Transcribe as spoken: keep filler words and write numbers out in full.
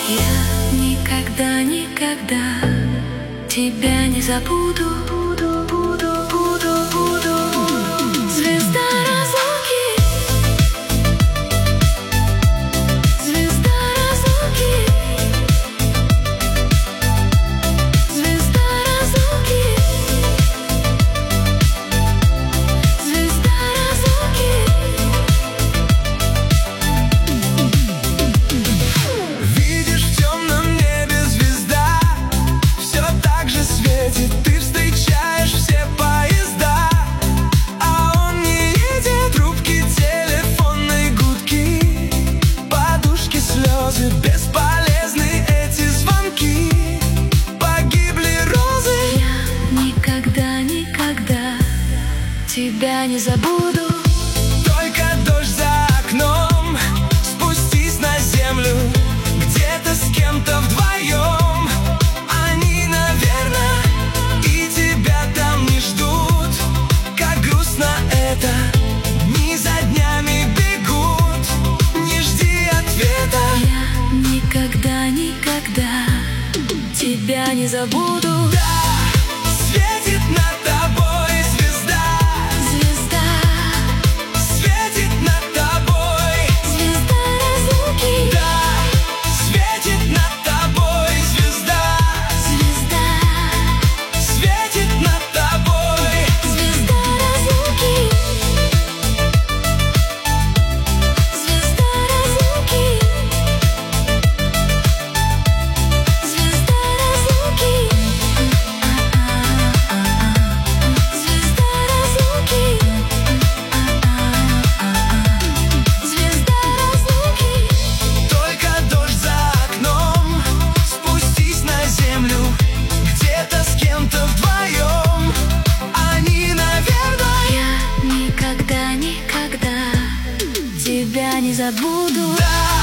Я никогда, никогда тебя не забуду. Звезда разлуки, звезда разлуки, звезда разлуки, звезда разлуки. Видишь, в темном небе звезда все так же светит. Ты встречаешь все поезда, а он не едет. Трубки, телефонные гудки, подушки, слезы, бесполезны эти звонки. Погибли розы. Я никогда, никогда тебя не забуду. Только дождь за окном, спустись на землю, где-то с кем-то вдвоем. Они, наверное, и тебя там не ждут. Как грустно это, дни за днями бегут. Не жди ответа. Я никогда, никогда тебя не забуду. Да, светит над тобой звезда, Звезда, светит над тобой. звезда разлуки, Да, светит над тобой звезда, звезда, светит над тобой. звезда разлуки, звезда разлуки, звезда разлуки, звезда разлуки, звезда разлуки. Только дождь за окном, спустись на землю, где-то с кем-то вдвоем. Они, наверное, Я никогда, никогда тебя не забуду. да,